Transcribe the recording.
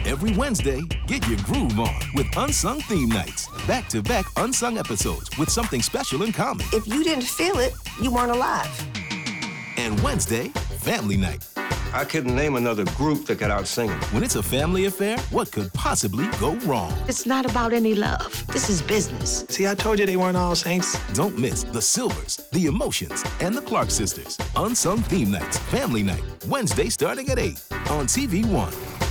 Every Wednesday, get your groove on with Unsung Theme Nights. Back-to-back unsung episodes with something special in common. If you didn't feel it, you weren't alive. And Wednesday, Family Night. I couldn't name another group that could out-sing them. When it's a family affair, what could possibly go wrong? It's not about any love. This is business. See, I told you they weren't all saints. Don't miss the Silvers, the Emotions, and the Clark Sisters. Unsung Theme Nights, Family Night. Wednesday starting at 8 on TV1.